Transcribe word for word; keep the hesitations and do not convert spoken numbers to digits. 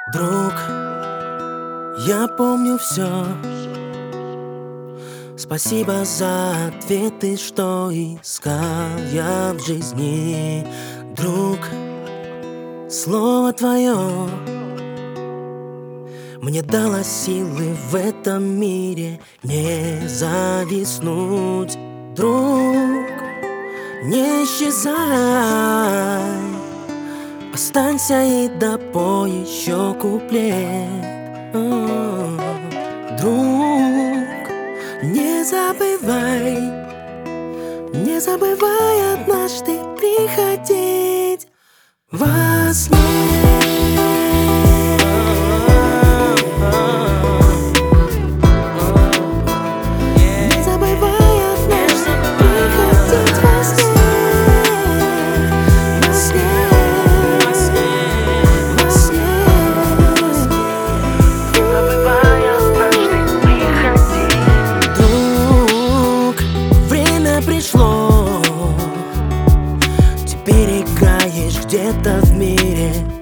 Друг, я помню все. Спасибо за ответы, что искал я в жизни. Друг, слово твое мне дало силы в этом мире не зависнуть. Друг, не исчезай, останься и допой еще куплет. Друг, не забывай, не забывай однажды приходить во сне. Пришло, теперь играешь где-то в мире